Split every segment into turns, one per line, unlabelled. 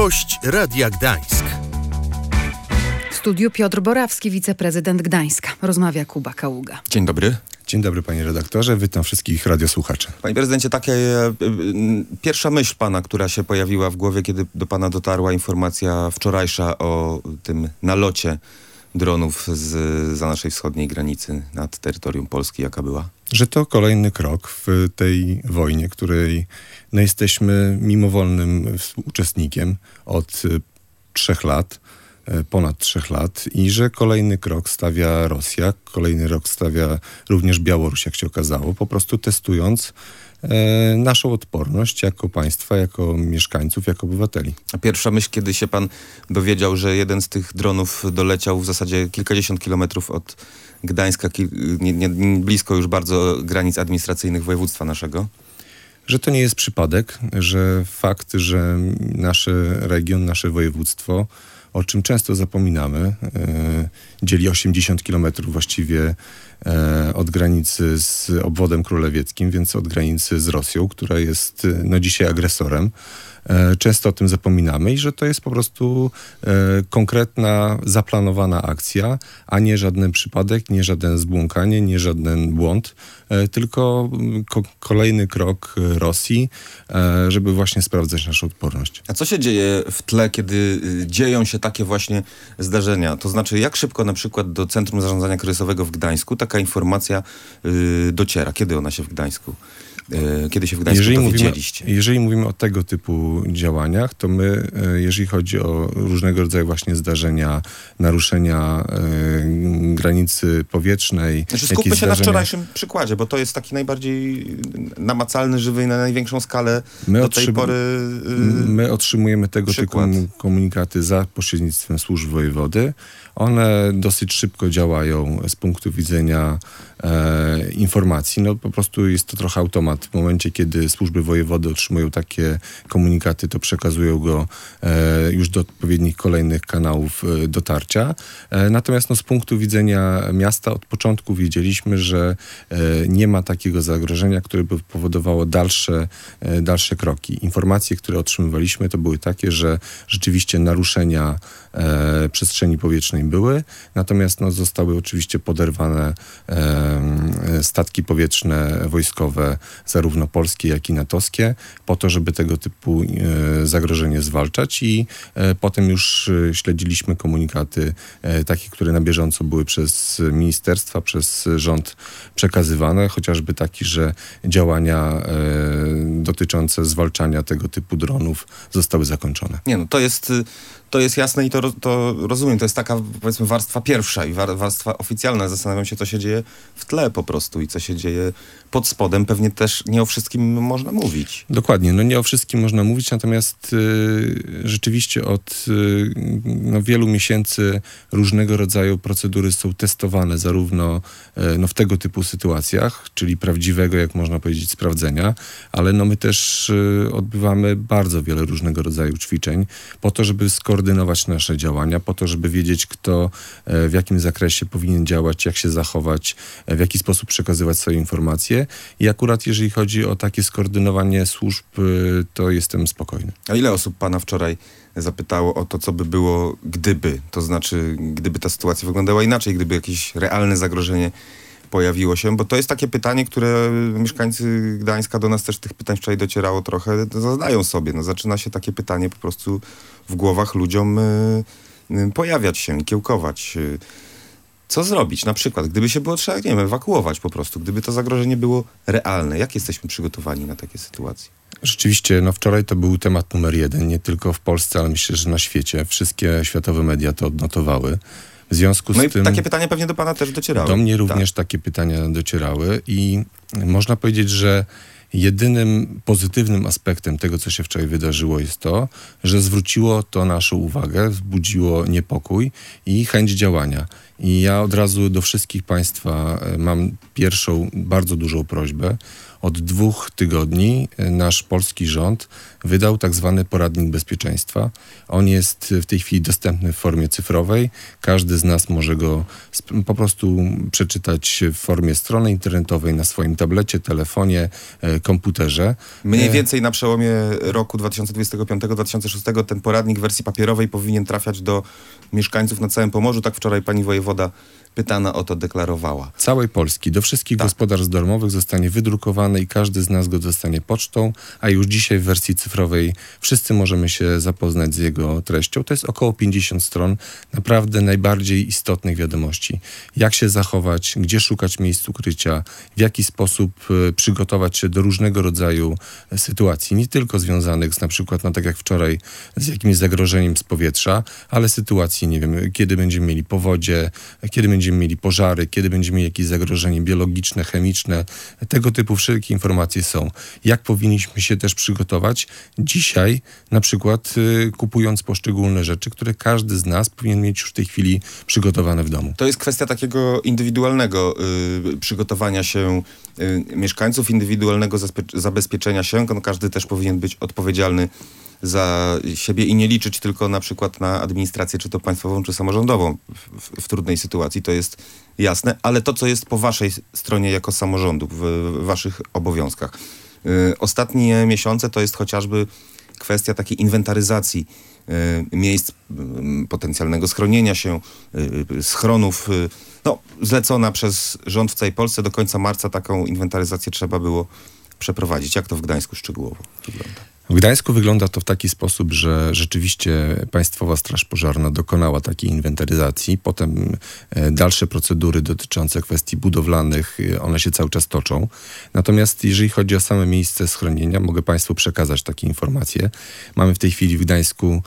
Gość Radia Gdańsk.
W studiu Piotr Borawski, wiceprezydent Gdańska. Rozmawia Kuba Kaługa.
Dzień dobry.
Dzień dobry, panie redaktorze. Witam wszystkich radiosłuchaczy.
Panie prezydencie, taka pierwsza myśl pana, która się pojawiła w głowie, kiedy do pana dotarła informacja wczorajsza o tym nalocie dronów za naszej wschodniej granicy nad terytorium Polski, jaka była?
Że to kolejny krok w tej wojnie, której jesteśmy mimowolnym uczestnikiem od 3 lat, ponad 3 lat, i że kolejny krok stawia Rosja, kolejny krok stawia również Białoruś, jak się okazało, po prostu testując naszą odporność jako państwa, jako mieszkańców, jako obywateli.
A pierwsza myśl, kiedy się pan dowiedział, że jeden z tych dronów doleciał w zasadzie kilkadziesiąt kilometrów od Gdańska, blisko już bardzo granic administracyjnych województwa naszego?
Że to nie jest przypadek, że fakt, że nasz region, nasze województwo, o czym często zapominamy, dzieli 80 kilometrów właściwie od granicy z obwodem królewieckim, więc od granicy z Rosją, która jest dzisiaj agresorem. Często o tym zapominamy i że to jest po prostu konkretna, zaplanowana akcja, a nie żaden przypadek, nie żaden zbłąkanie, nie żaden błąd, tylko kolejny krok Rosji, żeby właśnie sprawdzać naszą odporność.
A co się dzieje w tle, kiedy dzieją się takie właśnie zdarzenia? To znaczy, jak szybko na przykład do Centrum Zarządzania Kryzysowego w Gdańsku taka informacja dociera? Kiedy ona się w Gdańsku dowiedzieliście?
Jeżeli mówimy o tego typu działaniach, to my, jeżeli chodzi o różnego rodzaju właśnie zdarzenia, naruszenia granicy powietrznej...
Znaczy skupmy się na wczorajszym przykładzie, bo to jest taki najbardziej namacalny, żywy i na największą skalę do tej pory
My otrzymujemy tego
przykład.
typu komunikaty za pośrednictwem służb wojewody. One dosyć szybko działają z punktu widzenia informacji. No po prostu jest to trochę automat. W momencie, kiedy służby wojewody otrzymują takie komunikaty, to przekazują go już do odpowiednich kolejnych kanałów dotarcia. Natomiast z punktu widzenia miasta od początku wiedzieliśmy, że nie ma takiego zagrożenia, które by powodowało dalsze kroki. Informacje, które otrzymywaliśmy, to były takie, że rzeczywiście naruszenia przestrzeni powietrznej były, natomiast zostały oczywiście poderwane statki powietrzne wojskowe, zarówno polskie, jak i natowskie, po to, żeby tego typu zagrożenie zwalczać, i potem już śledziliśmy komunikaty takie, które na bieżąco były przez ministerstwa, przez rząd przekazywane, chociażby taki, że działania dotyczące zwalczania tego typu dronów zostały zakończone.
Nie, no to jest jasne i to rozumiem. To jest taka, powiedzmy, warstwa pierwsza i warstwa oficjalna. Zastanawiam się, co się dzieje w tle po prostu i co się dzieje pod spodem. Pewnie też nie o wszystkim można mówić.
Dokładnie. Nie o wszystkim można mówić, natomiast rzeczywiście od wielu miesięcy różnego rodzaju procedury są testowane zarówno w tego typu sytuacjach, czyli prawdziwego, jak można powiedzieć, sprawdzenia, ale my też odbywamy bardzo wiele różnego rodzaju ćwiczeń po to, żeby skoordynować nasze działania, po to, żeby wiedzieć, kto w jakim zakresie powinien działać, jak się zachować, w jaki sposób przekazywać swoje informacje. I akurat jeżeli chodzi o takie skoordynowanie służb, to jestem spokojny.
A ile osób pana wczoraj zapytało o to, co by było gdyby? To znaczy, gdyby ta sytuacja wyglądała inaczej, gdyby jakieś realne zagrożenie pojawiło się? Bo to jest takie pytanie, które mieszkańcy Gdańska, do nas też tych pytań wczoraj docierało trochę, zadają sobie. Zaczyna się takie pytanie po prostu w głowach ludziom pojawiać się i kiełkować. Co zrobić? Na przykład, gdyby się było trzeba, ewakuować po prostu, gdyby to zagrożenie było realne. Jak jesteśmy przygotowani na takie sytuacje?
Rzeczywiście, wczoraj to był temat numer 1, nie tylko w Polsce, ale myślę, że na świecie. Wszystkie światowe media to odnotowały. W związku z tym...
takie pytania pewnie do pana też docierały.
Do mnie również takie pytania docierały i można powiedzieć, że jedynym pozytywnym aspektem tego, co się wczoraj wydarzyło, jest to, że zwróciło to naszą uwagę, wzbudziło niepokój i chęć działania. I ja od razu do wszystkich państwa mam pierwszą, bardzo dużą prośbę Od 2 tygodni nasz polski rząd wydał tak zwany poradnik bezpieczeństwa. On jest w tej chwili dostępny w formie cyfrowej. Każdy z nas może go po prostu przeczytać w formie strony internetowej na swoim tablecie, telefonie, komputerze.
Mniej więcej na przełomie roku 2025-2026 ten poradnik w wersji papierowej powinien trafiać do mieszkańców na całym Pomorzu. Tak wczoraj pani wojewoda pytana o to deklarowała.
Całej Polski, do wszystkich gospodarstw domowych zostanie wydrukowany i każdy z nas go dostanie pocztą, a już dzisiaj w wersji cyfrowej wszyscy możemy się zapoznać z jego treścią. To jest około 50 stron naprawdę najbardziej istotnych wiadomości. Jak się zachować, gdzie szukać miejsc ukrycia, w jaki sposób przygotować się do różnego rodzaju sytuacji, nie tylko związanych z na przykład, tak jak wczoraj, z jakimś zagrożeniem z powietrza, ale sytuacji, nie wiem, kiedy będziemy mieli powodzie, kiedy będziemy mieli pożary, kiedy będziemy mieli jakieś zagrożenie biologiczne, chemiczne. Tego typu wszelkie informacje są. Jak powinniśmy się też przygotować dzisiaj, na przykład kupując poszczególne rzeczy, które każdy z nas powinien mieć już w tej chwili przygotowane w domu.
To jest kwestia takiego indywidualnego przygotowania się mieszkańców, indywidualnego zabezpieczenia się. Każdy też powinien być odpowiedzialny za siebie i nie liczyć tylko na przykład na administrację, czy to państwową, czy samorządową w trudnej sytuacji, to jest jasne, ale to, co jest po waszej stronie jako samorządu, w waszych obowiązkach. Ostatnie miesiące to jest chociażby kwestia takiej inwentaryzacji miejsc potencjalnego schronienia się, schronów, zlecona przez rząd w całej Polsce. Do końca marca taką inwentaryzację trzeba było przeprowadzić. Jak to w Gdańsku szczegółowo wygląda?
W Gdańsku wygląda to w taki sposób, że rzeczywiście Państwowa Straż Pożarna dokonała takiej inwentaryzacji. Potem dalsze procedury dotyczące kwestii budowlanych, one się cały czas toczą. Natomiast jeżeli chodzi o same miejsce schronienia, mogę Państwu przekazać takie informacje. Mamy w tej chwili w Gdańsku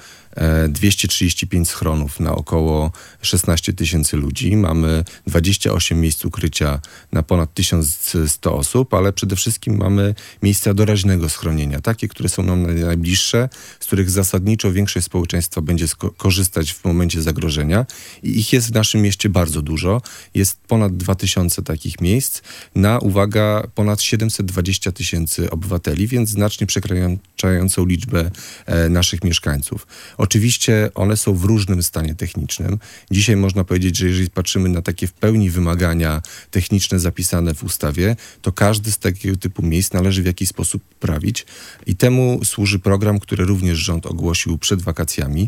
235 schronów na około 16 000 ludzi. Mamy 28 miejsc ukrycia na ponad 1100 osób, ale przede wszystkim mamy miejsca doraźnego schronienia. Takie, które są nam najbliższe, z których zasadniczo większość społeczeństwa będzie korzystać w momencie zagrożenia. I ich jest w naszym mieście bardzo dużo. Jest ponad 2000 takich miejsc na, uwaga, ponad 720 000 obywateli, więc znacznie przekraczającą liczbę naszych mieszkańców. Oczywiście one są w różnym stanie technicznym. Dzisiaj można powiedzieć, że jeżeli patrzymy na takie w pełni wymagania techniczne zapisane w ustawie, to każdy z takiego typu miejsc należy w jakiś sposób poprawić. I temu służy program, który również rząd ogłosił przed wakacjami.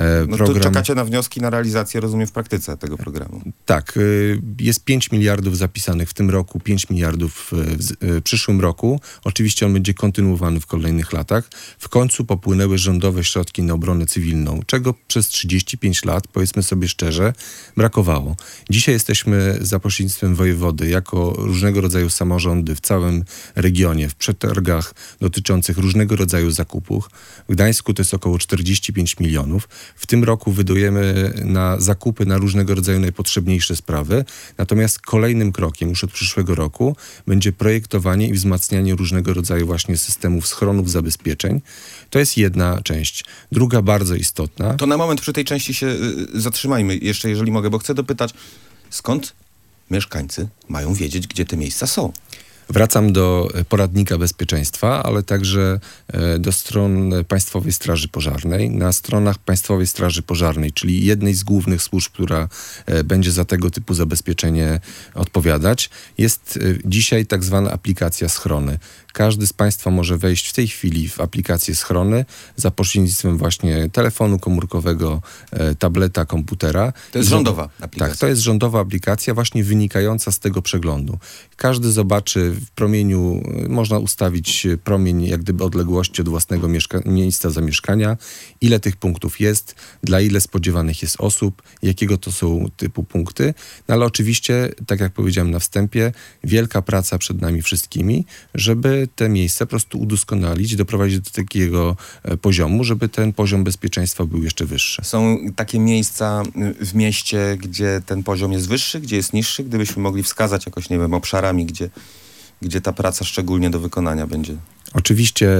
To czekacie na wnioski, na realizację, rozumiem, w praktyce tego programu.
Tak. Jest 5 miliardów zapisanych w tym roku, 5 miliardów w przyszłym roku. Oczywiście on będzie kontynuowany w kolejnych latach. W końcu popłynęły rządowe środki na obronę cywilną, czego przez 35 lat, powiedzmy sobie szczerze, brakowało. Dzisiaj jesteśmy za pośrednictwem wojewody, jako różnego rodzaju samorządy w całym regionie, w przetargach dotyczących różnego rodzaju zakupów. W Gdańsku to jest około 45 milionów. W tym roku wydajemy na zakupy na różnego rodzaju najpotrzebniejsze sprawy. Natomiast kolejnym krokiem już od przyszłego roku będzie projektowanie i wzmacnianie różnego rodzaju właśnie systemów schronów, zabezpieczeń. To jest jedna część. Druga bardzo istotna.
To na moment przy tej części się zatrzymajmy jeszcze, jeżeli mogę, bo chcę dopytać, skąd mieszkańcy mają wiedzieć, gdzie te miejsca są?
Wracam do poradnika bezpieczeństwa, ale także do stron Państwowej Straży Pożarnej. Na stronach Państwowej Straży Pożarnej, czyli jednej z głównych służb, która będzie za tego typu zabezpieczenie odpowiadać, jest dzisiaj tak zwana aplikacja Schrony. Każdy z Państwa może wejść w tej chwili w aplikację Schrony za pośrednictwem właśnie telefonu komórkowego, tableta, komputera.
To jest rządowa aplikacja.
Tak, to jest rządowa aplikacja właśnie wynikająca z tego przeglądu. Każdy zobaczy w promieniu, można ustawić promień jak gdyby odległości od własnego miejsca zamieszkania, ile tych punktów jest, dla ile spodziewanych jest osób, jakiego to są typu punkty. No ale oczywiście, tak jak powiedziałem na wstępie, wielka praca przed nami wszystkimi, żeby te miejsca po prostu udoskonalić, doprowadzić do takiego poziomu, żeby ten poziom bezpieczeństwa był jeszcze wyższy.
Są takie miejsca w mieście, gdzie ten poziom jest wyższy, gdzie jest niższy? Gdybyśmy mogli wskazać jakoś, nie wiem, obszarami, gdzie ta praca szczególnie do wykonania będzie
Oczywiście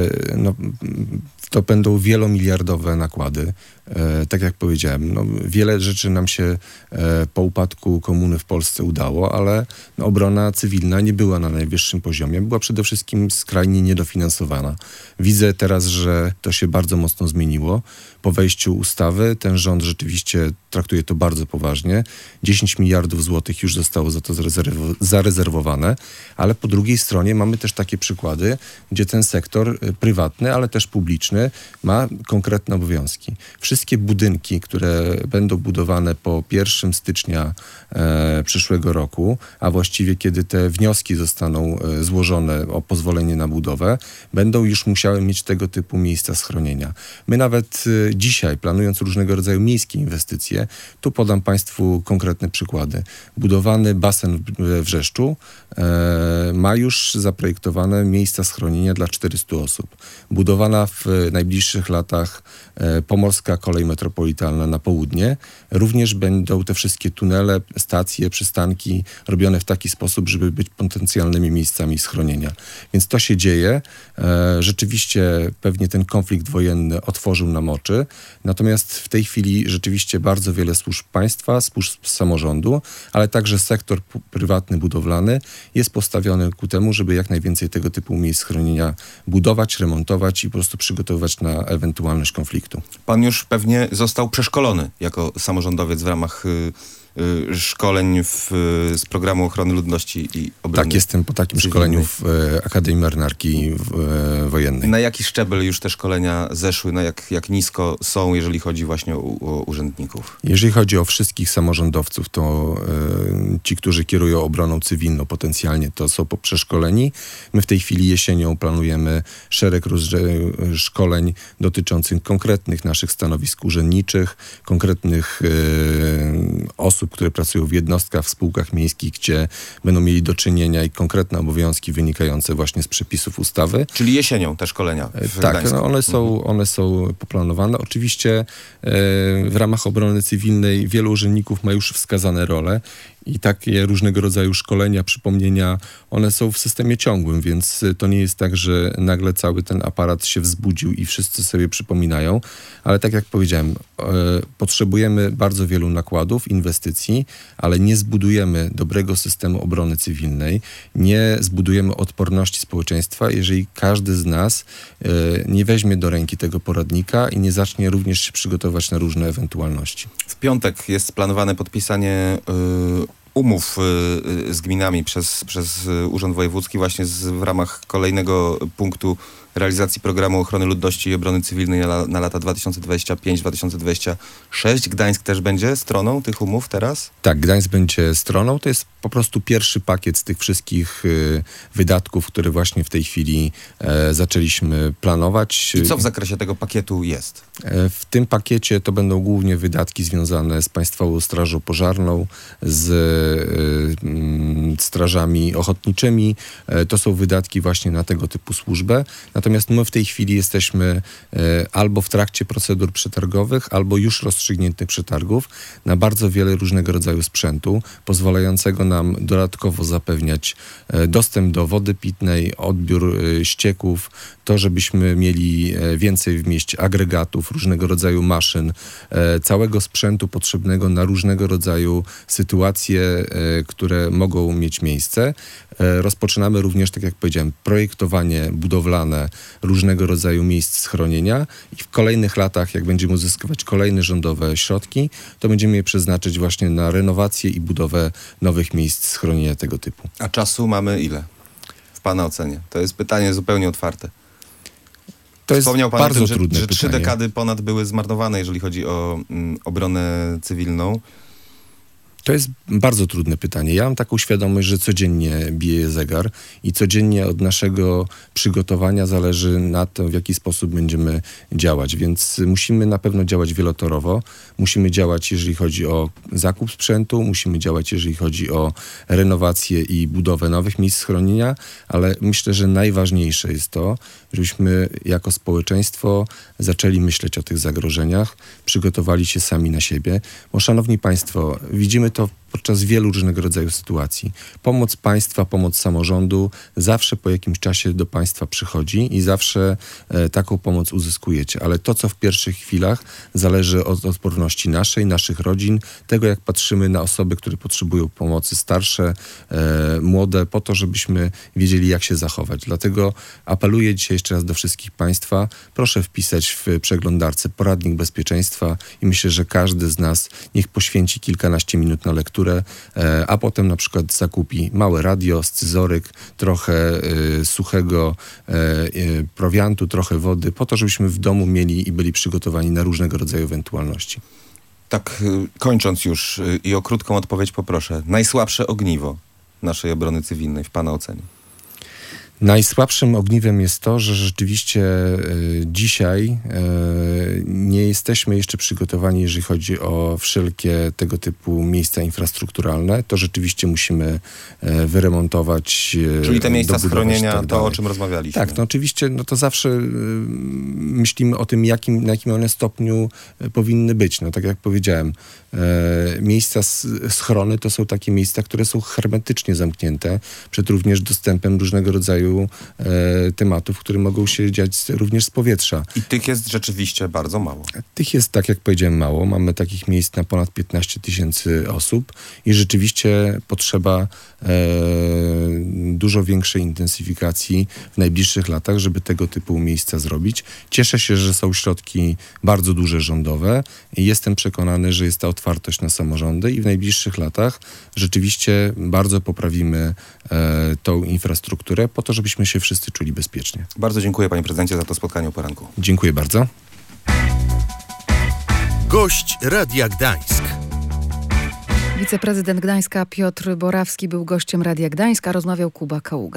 to będą wielomiliardowe nakłady. Tak jak powiedziałem, wiele rzeczy nam się po upadku komuny w Polsce udało, ale obrona cywilna nie była na najwyższym poziomie. Była przede wszystkim skrajnie niedofinansowana. Widzę teraz, że to się bardzo mocno zmieniło. Po wejściu ustawy ten rząd rzeczywiście traktuje to bardzo poważnie. 10 miliardów złotych już zostało za to zarezerwowane, ale po drugiej stronie mamy też takie przykłady, gdzie ten sektor prywatny, ale też publiczny ma konkretne obowiązki. Wszystkie budynki, które będą budowane po 1 stycznia przyszłego roku, a właściwie kiedy te wnioski zostaną złożone o pozwolenie na budowę, będą już musiały mieć tego typu miejsca schronienia. My nawet dzisiaj, planując różnego rodzaju miejskie inwestycje, tu podam Państwu konkretne przykłady. Budowany basen w Wrzeszczu ma już zaprojektowane miejsca schronienia dla 400 osób. Budowana w najbliższych latach pomorska kolej metropolitalna na południe. Również będą te wszystkie tunele, stacje, przystanki robione w taki sposób, żeby być potencjalnymi miejscami schronienia. Więc to się dzieje. Rzeczywiście pewnie ten konflikt wojenny otworzył nam oczy. Natomiast w tej chwili rzeczywiście bardzo wiele służb państwa, służb samorządu, ale także sektor prywatny, budowlany jest postawiony ku temu, żeby jak najwięcej tego typu miejsc schronienia budować, remontować i po prostu przygotowywać na ewentualność konfliktu.
Pan już pewnie został przeszkolony jako samorządowiec w ramach szkoleń z Programu Ochrony Ludności i Obrony.
Tak, jestem po takim szkoleniu w Akademii Marynarki Wojennej.
Na jaki szczebel już te szkolenia zeszły? Na jak nisko są, jeżeli chodzi właśnie o urzędników?
Jeżeli chodzi o wszystkich samorządowców, to ci, którzy kierują obroną cywilną potencjalnie, to są przeszkoleni. My w tej chwili jesienią planujemy szereg szkoleń dotyczących konkretnych naszych stanowisk urzędniczych, konkretnych osób, które pracują w jednostkach, w spółkach miejskich, gdzie będą mieli do czynienia i konkretne obowiązki wynikające właśnie z przepisów ustawy.
Czyli jesienią te szkolenia w Gdańsku.
One są poplanowane. Oczywiście w ramach obrony cywilnej wielu urzędników ma już wskazane role i takie różnego rodzaju szkolenia, przypomnienia, one są w systemie ciągłym, więc to nie jest tak, że nagle cały ten aparat się wzbudził i wszyscy sobie przypominają, ale tak jak powiedziałem, potrzebujemy bardzo wielu nakładów, inwestycji, ale nie zbudujemy dobrego systemu obrony cywilnej, nie zbudujemy odporności społeczeństwa, jeżeli każdy z nas nie weźmie do ręki tego poradnika i nie zacznie również się przygotować na różne ewentualności.
W piątek jest planowane podpisanie umów z gminami przez Urząd Wojewódzki właśnie w ramach kolejnego punktu realizacji Programu Ochrony Ludności i Obrony Cywilnej na lata 2025-2026. Gdańsk też będzie stroną tych umów teraz?
Tak, Gdańsk będzie stroną. To jest po prostu pierwszy pakiet z tych wszystkich wydatków, które właśnie w tej chwili zaczęliśmy planować.
I co w zakresie tego pakietu jest?
W tym pakiecie to będą głównie wydatki związane z Państwową Strażą Pożarną, z strażami ochotniczymi. To są wydatki właśnie na tego typu służbę. Natomiast my w tej chwili jesteśmy albo w trakcie procedur przetargowych, albo już rozstrzygniętych przetargów na bardzo wiele różnego rodzaju sprzętu, pozwalającego nam dodatkowo zapewniać dostęp do wody pitnej, odbiór ścieków, to żebyśmy mieli więcej w mieście agregatów, różnego rodzaju maszyn, całego sprzętu potrzebnego na różnego rodzaju sytuacje, które mogą mieć miejsce. Rozpoczynamy również, tak jak powiedziałem, projektowanie budowlane różnego rodzaju miejsc schronienia i w kolejnych latach, jak będziemy uzyskiwać kolejne rządowe środki, to będziemy je przeznaczyć właśnie na renowację i budowę nowych miejsc schronienia tego typu.
A czasu mamy ile? W Pana ocenie? To jest pytanie zupełnie otwarte.
To jest
Wspomniał Pan
bardzo
o tym,
trudne
że 3
pytanie.
dekady ponad były zmarnowane, jeżeli chodzi o obronę cywilną.
To jest bardzo trudne pytanie. Ja mam taką świadomość, że codziennie bije zegar i codziennie od naszego przygotowania zależy na to, w jaki sposób będziemy działać. Więc musimy na pewno działać wielotorowo. Musimy działać, jeżeli chodzi o zakup sprzętu, musimy działać, jeżeli chodzi o renowację i budowę nowych miejsc schronienia, ale myślę, że najważniejsze jest to, żebyśmy jako społeczeństwo zaczęli myśleć o tych zagrożeniach, przygotowali się sami na siebie. Bo szanowni państwo, widzimy to podczas wielu różnego rodzaju sytuacji. Pomoc państwa, pomoc samorządu zawsze po jakimś czasie do państwa przychodzi i zawsze taką pomoc uzyskujecie. Ale to, co w pierwszych chwilach, zależy od odporności naszych rodzin, tego, jak patrzymy na osoby, które potrzebują pomocy, starsze, młode, po to, żebyśmy wiedzieli, jak się zachować. Dlatego apeluję dzisiaj jeszcze raz do wszystkich państwa. Proszę wpisać w przeglądarce poradnik bezpieczeństwa i myślę, że każdy z nas niech poświęci kilkanaście minut na lekturę, a potem na przykład zakupi małe radio, scyzoryk, trochę suchego prowiantu, trochę wody, po to, żebyśmy w domu mieli i byli przygotowani na różnego rodzaju ewentualności.
Tak, kończąc już i o krótką odpowiedź poproszę. Najsłabsze ogniwo naszej obrony cywilnej w pana ocenie?
Najsłabszym ogniwem jest to, że rzeczywiście dzisiaj nie jesteśmy jeszcze przygotowani, jeżeli chodzi o wszelkie tego typu miejsca infrastrukturalne. To rzeczywiście musimy wyremontować.
Czyli te miejsca schronienia,
tak
to o czym rozmawialiśmy.
Tak, no oczywiście, no to zawsze myślimy o tym, na jakim one stopniu powinny być. No tak jak powiedziałem, miejsca schrony to są takie miejsca, które są hermetycznie zamknięte przed również dostępem różnego rodzaju tematów, które mogą się dziać również z powietrza.
I tych jest rzeczywiście bardzo mało.
Tych jest, tak jak powiedziałem, mało. Mamy takich miejsc na ponad 15 000 osób i rzeczywiście potrzeba dużo większej intensyfikacji w najbliższych latach, żeby tego typu miejsca zrobić. Cieszę się, że są środki bardzo duże rządowe i jestem przekonany, że jest ta otwartość na samorządy i w najbliższych latach rzeczywiście bardzo poprawimy tą infrastrukturę po to, żebyśmy się wszyscy czuli bezpiecznie.
Bardzo dziękuję, panie prezydencie, za to spotkanie o poranku.
Dziękuję bardzo.
Gość Radia Gdańsk.
Wiceprezydent Gdańska Piotr Borawski był gościem Radia Gdańska, rozmawiał Kuba Kaługa.